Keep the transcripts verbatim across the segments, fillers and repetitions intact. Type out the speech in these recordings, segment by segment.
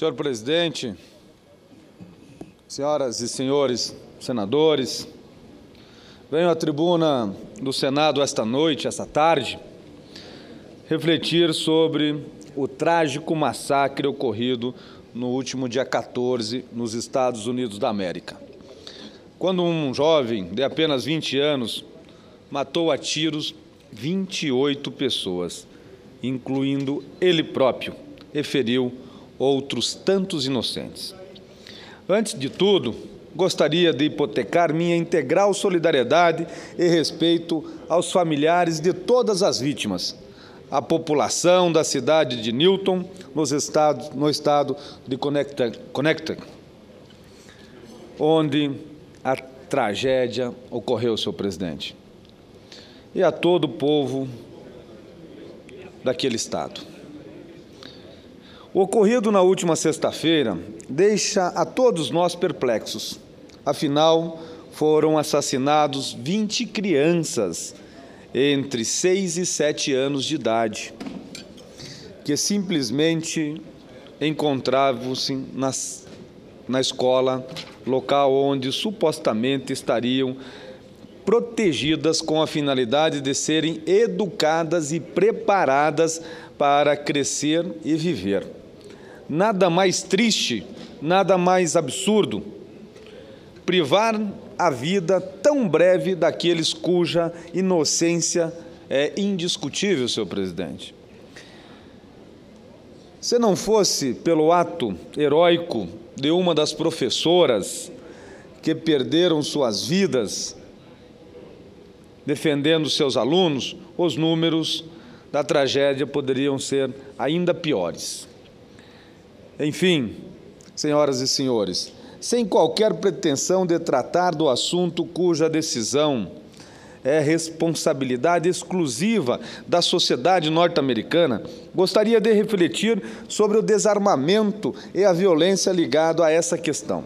Senhor presidente, senhoras e senhores senadores, venho à tribuna do Senado esta noite, esta tarde, refletir sobre o trágico massacre ocorrido no último dia quatorze nos Estados Unidos da América, quando um jovem de apenas vinte anos matou a tiros vinte e oito pessoas, incluindo ele próprio, e feriu outros tantos inocentes. Antes de tudo, gostaria de hipotecar minha integral solidariedade e respeito aos familiares de todas as vítimas, à população da cidade de Newton, nos estados, no estado de Connecticut, onde a tragédia ocorreu, senhor presidente, e a todo o povo daquele estado. O ocorrido na última sexta-feira deixa a todos nós perplexos. Afinal, foram assassinados vinte crianças entre seis e sete anos de idade, que simplesmente encontravam-se nas, na escola, local onde supostamente estariam protegidas com a finalidade de serem educadas e preparadas para crescer e viver. Nada mais triste, nada mais absurdo, privar a vida tão breve daqueles cuja inocência é indiscutível, senhor presidente. Se não fosse pelo ato heróico de uma das professoras que perderam suas vidas defendendo seus alunos, os números da tragédia poderiam ser ainda piores. Enfim, senhoras e senhores, sem qualquer pretensão de tratar do assunto cuja decisão é responsabilidade exclusiva da sociedade norte-americana, gostaria de refletir sobre o desarmamento e a violência ligado a essa questão.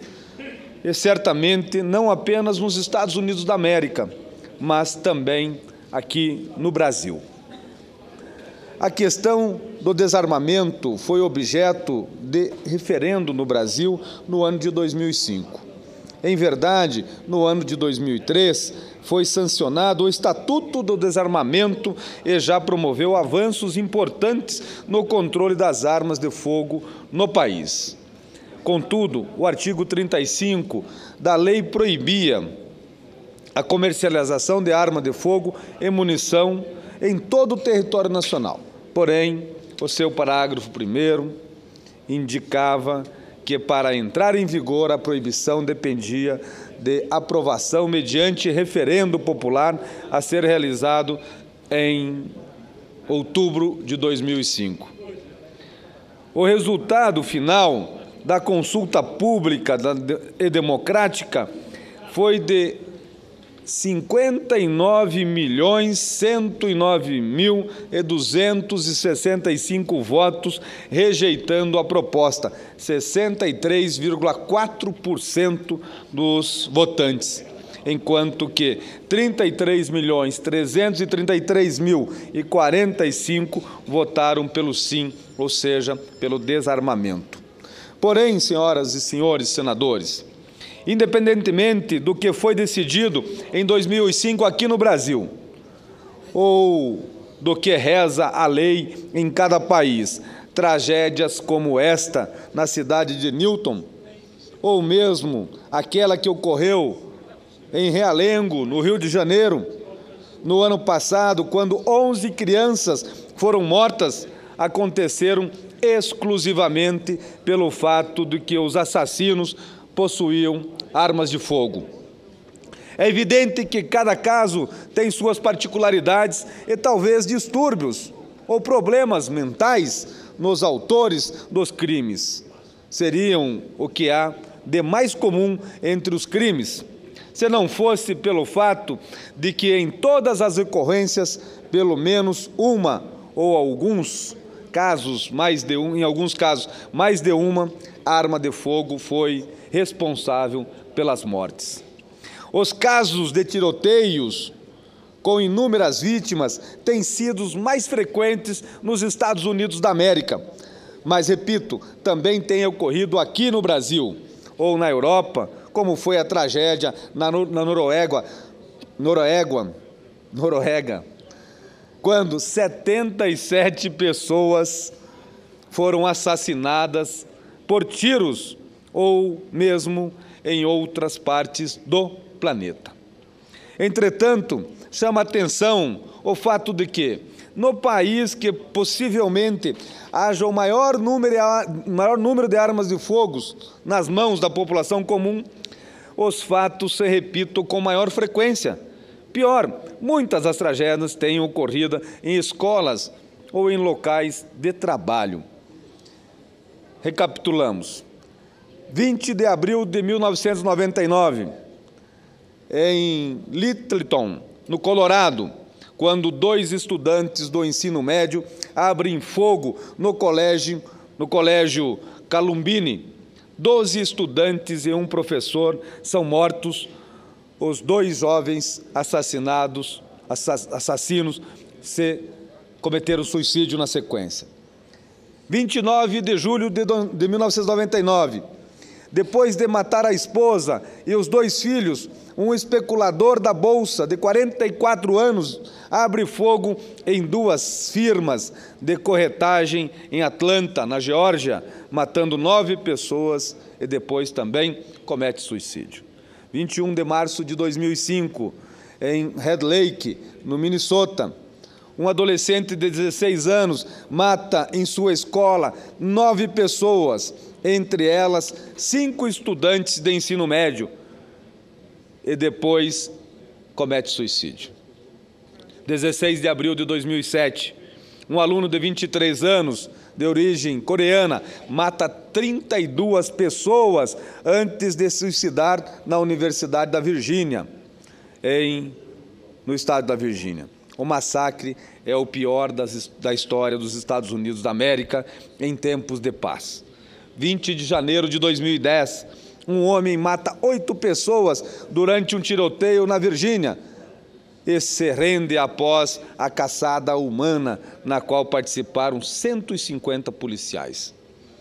E certamente não apenas nos Estados Unidos da América, mas também aqui no Brasil. A questão do desarmamento foi objeto de referendo no Brasil no ano de dois mil e cinco. Em verdade, no ano de dois mil e três, foi sancionado o Estatuto do Desarmamento e já promoveu avanços importantes no controle das armas de fogo no país. Contudo, o artigo trinta e cinco da lei proibia a comercialização de arma de fogo e munição em todo o território nacional. Porém, o seu parágrafo primeiro indicava que, para entrar em vigor, a proibição dependia de aprovação mediante referendo popular a ser realizado em outubro de dois mil e cinco. O resultado final da consulta pública e democrática foi de cinquenta e nove milhões, cento e nove mil e duzentos e sessenta e cinco votos rejeitando a proposta, sessenta e três vírgula quatro por cento dos votantes, enquanto que trinta e três milhões, trezentos e trinta e três mil e quarenta e cinco votaram pelo sim, ou seja, pelo desarmamento. Porém, senhoras e senhores senadores, independentemente do que foi decidido em dois mil e cinco aqui no Brasil, ou do que reza a lei em cada país, tragédias como esta na cidade de Newton, ou mesmo aquela que ocorreu em Realengo, no Rio de Janeiro, no ano passado, quando onze crianças foram mortas, aconteceram exclusivamente pelo fato de que os assassinos possuíam armas de fogo. É evidente que cada caso tem suas particularidades e talvez distúrbios ou problemas mentais nos autores dos crimes. Seriam o que há de mais comum entre os crimes, se não fosse pelo fato de que em todas as ocorrências, pelo menos uma ou alguns casos, mais de um, em alguns casos, mais de uma arma de fogo foi responsável pelas mortes. Os casos de tiroteios com inúmeras vítimas têm sido os mais frequentes nos Estados Unidos da América, Mas, repito, também tem ocorrido aqui no Brasil ou na Europa, como foi a tragédia na, na Noruega, Noruega, Noruega, quando setenta e sete pessoas foram assassinadas por tiros ou mesmo em outras partes do planeta. Entretanto, chama atenção o fato de que, no país que possivelmente haja o maior número, maior número de armas de fogo nas mãos da população comum, os fatos se repitam com maior frequência. Pior, muitas das tragédias têm ocorrido em escolas ou em locais de trabalho. Recapitulamos. vinte de abril de mil novecentos e noventa e nove, em Littleton, no Colorado, quando dois estudantes do ensino médio abrem fogo no colégio, no colégio Columbine. Doze estudantes e um professor são mortos. Os dois jovens assassinados, assassinos, se cometeram suicídio na sequência. vinte e nove de julho de mil novecentos e noventa e nove, depois de matar a esposa e os dois filhos, um especulador da Bolsa de quarenta e quatro anos abre fogo em duas firmas de corretagem em Atlanta, na Geórgia, matando nove pessoas e depois também comete suicídio. vinte e um de março de dois mil e cinco, em Red Lake, no Minnesota, um adolescente de dezesseis anos mata em sua escola nove pessoas, entre elas cinco estudantes de ensino médio, e depois comete suicídio. dezesseis de abril de dois mil e sete, um aluno de vinte e três anos, de origem coreana, mata trinta e duas pessoas antes de se suicidar na Universidade da Virgínia, em, no estado da Virgínia. O massacre é o pior das, da história dos Estados Unidos da América em tempos de paz. vinte de janeiro de dois mil e dez, um homem mata oito pessoas durante um tiroteio na Virgínia e se rende após a caçada humana, na qual participaram cento e cinquenta policiais.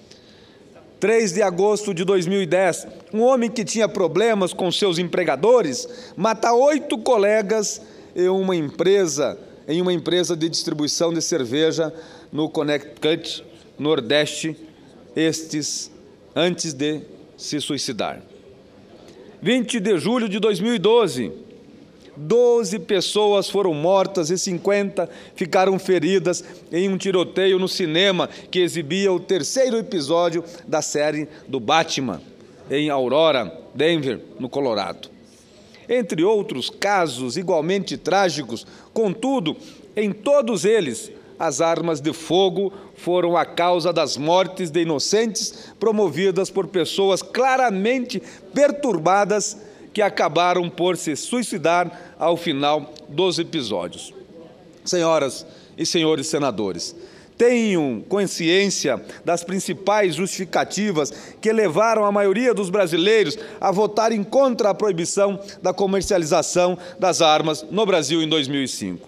três de agosto de dois mil e dez, um homem que tinha problemas com seus empregadores mata oito colegas em uma empresa, em uma empresa de distribuição de cerveja no Connecticut, Nordeste, estes antes de se suicidar. vinte de julho de dois mil e doze, doze pessoas foram mortas e cinquenta ficaram feridas em um tiroteio no cinema que exibia o terceiro episódio da série do Batman, em Aurora, Denver, no Colorado. Entre outros casos igualmente trágicos, contudo, em todos eles, as armas de fogo foram a causa das mortes de inocentes promovidas por pessoas claramente perturbadas que acabaram por se suicidar ao final dos episódios. Senhoras e senhores senadores, tenham consciência das principais justificativas que levaram a maioria dos brasileiros a votarem contra a proibição da comercialização das armas no Brasil em dois mil e cinco.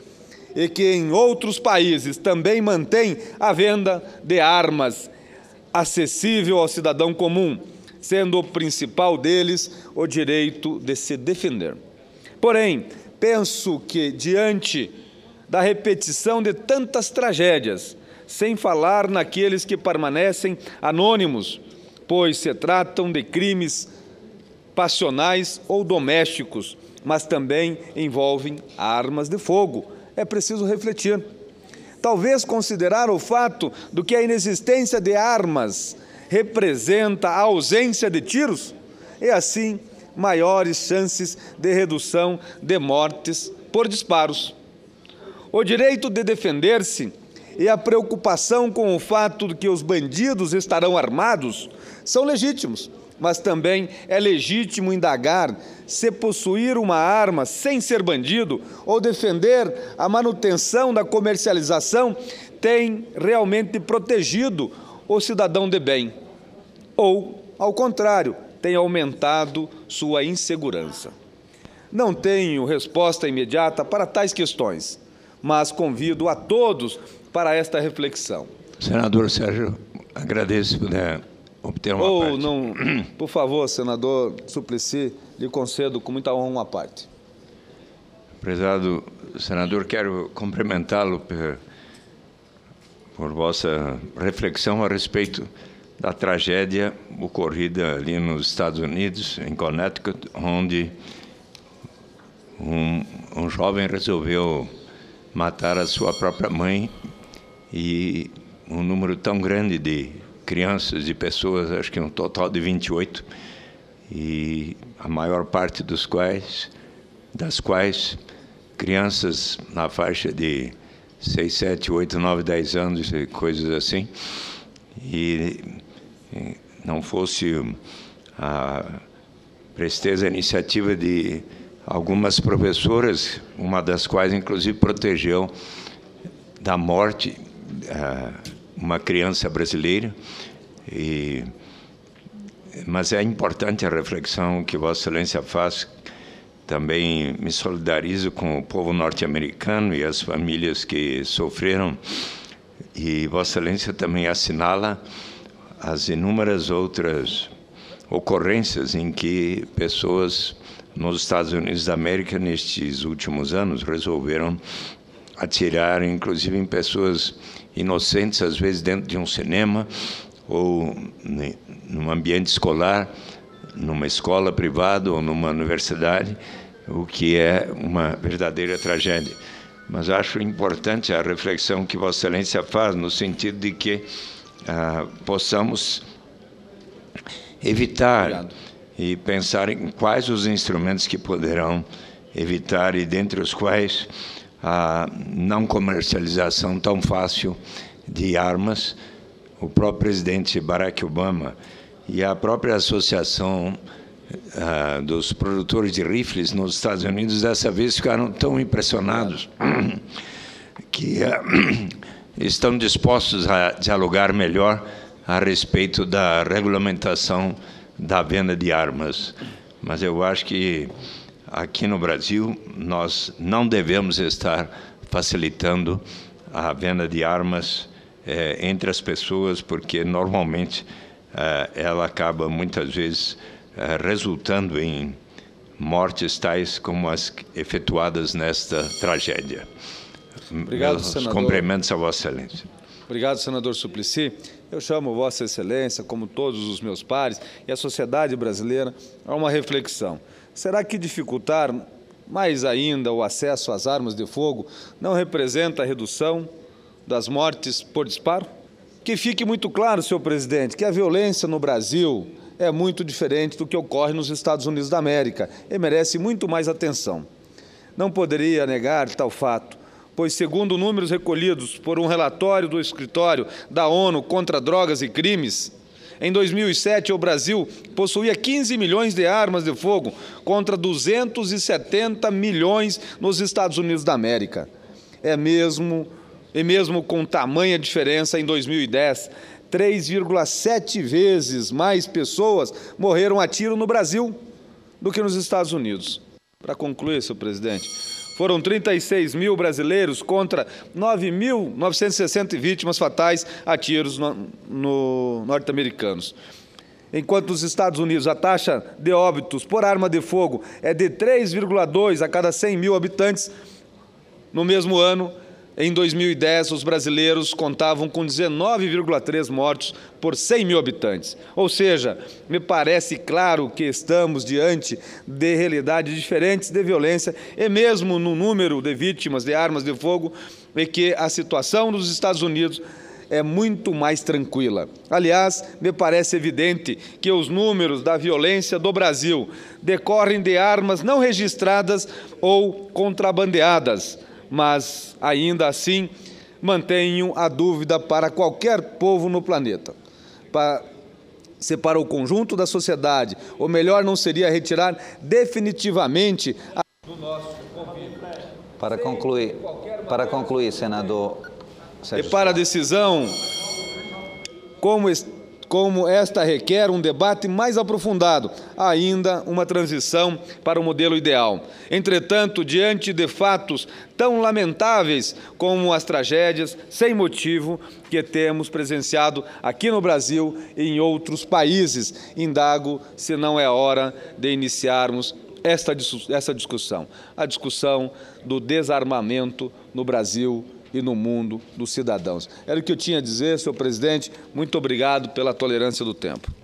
E que em outros países também mantém a venda de armas acessível ao cidadão comum, sendo o principal deles o direito de se defender. Porém, penso que, diante da repetição de tantas tragédias, sem falar naqueles que permanecem anônimos, pois se tratam de crimes passionais ou domésticos, mas também envolvem armas de fogo, é preciso refletir. Talvez considerar o fato de que a inexistência de armas representa a ausência de tiros, e assim maiores chances de redução de mortes por disparos. O direito de defender-se e a preocupação com o fato de que os bandidos estarão armados são legítimos, mas também é legítimo indagar se possuir uma arma sem ser bandido ou defender a manutenção da comercialização tem realmente protegido o cidadão de bem, ou, ao contrário, tem aumentado sua insegurança. Não tenho resposta imediata para tais questões, mas convido a todos para esta reflexão. Senador Sérgio, agradeço se puder obter uma Ou parte. não, por favor, senador Suplicy, lhe concedo com muita honra uma parte. Prezado senador, quero cumprimentá-lo por, por vossa reflexão a respeito da tragédia ocorrida ali nos Estados Unidos, em Connecticut, onde um, um jovem resolveu matar a sua própria mãe e um número tão grande de crianças e pessoas, acho que um total de vinte e oito, e a maior parte dos quais, das quais crianças na faixa de seis, sete, oito, nove, dez anos, e coisas assim, e não fosse a presteza, a iniciativa de algumas professoras, uma das quais, inclusive, protegeu da morte uma criança brasileira. E, mas é importante a reflexão que Vossa Excelência faz. Também me solidarizo com o povo norte-americano e as famílias que sofreram. E Vossa Excelência também assinala as inúmeras outras ocorrências em que pessoas nos Estados Unidos da América, nestes últimos anos, resolveram atirar, inclusive em pessoas inocentes, às vezes dentro de um cinema ou num ambiente escolar, numa escola privada ou numa universidade, o que é uma verdadeira tragédia. Mas acho importante a reflexão que Vossa Excelência faz, no sentido de que ah, possamos evitar Obrigado. e pensar em quais os instrumentos que poderão evitar, e dentre os quais a não comercialização tão fácil de armas. O próprio presidente Barack Obama e a própria associação ah, dos produtores de rifles nos Estados Unidos, dessa vez ficaram tão impressionados que ah, estão dispostos a dialogar melhor a respeito da regulamentação da venda de armas. Mas eu acho que aqui no Brasil nós não devemos estar facilitando a venda de armas eh, entre as pessoas, porque normalmente eh, ela acaba muitas vezes eh, resultando em mortes tais como as efetuadas nesta tragédia. Obrigado, Meus senador. cumprimentos a Vossa Excelência. Obrigado, senador Suplicy. Eu chamo Vossa Excelência, como todos os meus pares, e a sociedade brasileira, a uma reflexão. Será que dificultar mais ainda o acesso às armas de fogo não representa a redução das mortes por disparo? Que fique muito claro, senhor presidente, que a violência no Brasil é muito diferente do que ocorre nos Estados Unidos da América e merece muito mais atenção. Não poderia negar tal fato, pois, segundo números recolhidos por um relatório do Escritório da ONU contra Drogas e Crimes, em dois mil e sete, o Brasil possuía quinze milhões de armas de fogo contra duzentos e setenta milhões nos Estados Unidos da América. É mesmo, e mesmo com tamanha diferença, em dois mil e dez, três vírgula sete vezes mais pessoas morreram a tiro no Brasil do que nos Estados Unidos. Para concluir, senhor presidente, foram trinta e seis mil brasileiros contra nove mil novecentos e sessenta vítimas fatais a tiros no, no norte-americanos. Enquanto nos Estados Unidos a taxa de óbitos por arma de fogo é de três vírgula dois a cada cem mil habitantes, no mesmo ano, em dois mil e dez, os brasileiros contavam com dezenove vírgula três mortos por cem mil habitantes. Ou seja, me parece claro que estamos diante de realidades diferentes de violência e mesmo no número de vítimas de armas de fogo, e que a situação nos Estados Unidos é muito mais tranquila. Aliás, me parece evidente que os números da violência do Brasil decorrem de armas não registradas ou contrabandeadas, mas, ainda assim, mantenho a dúvida para qualquer povo no planeta. Para, se para o conjunto da sociedade, o melhor não seria retirar definitivamente a... do nosso convívio. Para concluir, para concluir, senador Sérgio. E para a decisão, como, como esta requer um debate mais aprofundado, ainda uma transição para o modelo ideal. Entretanto, diante de fatos tão lamentáveis como as tragédias sem motivo que temos presenciado aqui no Brasil e em outros países, indago se não é hora de iniciarmos esta, essa discussão, a discussão do desarmamento no Brasil e no mundo dos cidadãos. Era o que eu tinha a dizer, senhor presidente. Muito obrigado pela tolerância do tempo.